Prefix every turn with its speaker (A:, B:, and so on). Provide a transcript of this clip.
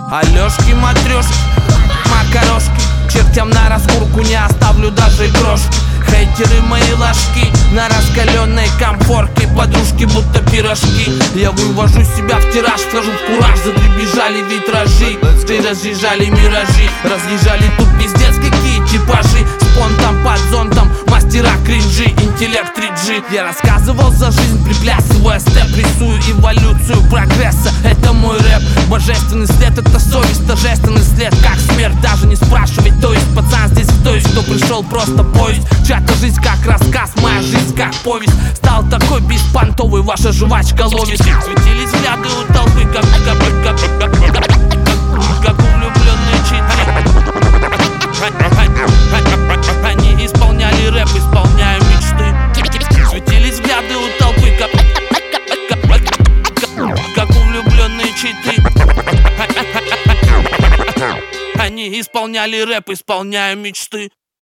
A: Алёшки, матрёшки, макарошки, чертям на раскурку не оставлю даже и крошки. Хейтеры мои ложки на раскаленной комфорке, подружки будто пирожки. Я вывожу себя в тираж, вхожу в кураж. Задребезжали витражи, разъезжали миражи, разъезжали тут пиздец какие типажи. Спонтом под зонтом, мастера кринжи, интеллект 3G. Я рассказывал за жизнь, приплясывая степ, рисую эволюцию прогресса. Это мой рэп, божественный след, это совесть, торжественный след, как смерть. Даже не спрашивай, то есть пацан здесь кто есть, кто пришел просто поезд. Чья-то жизнь как рассказ, моя жизнь как повесть. Стал такой беспонтовый, ваша жвачка ловит. Светились взгляды у толпы, как у влюбленные читы. Они исполняли рэп, исполняя мечты. Светились взгляды у толпы, как у влюбленные читы. Они исполняли рэп, исполняя мечты.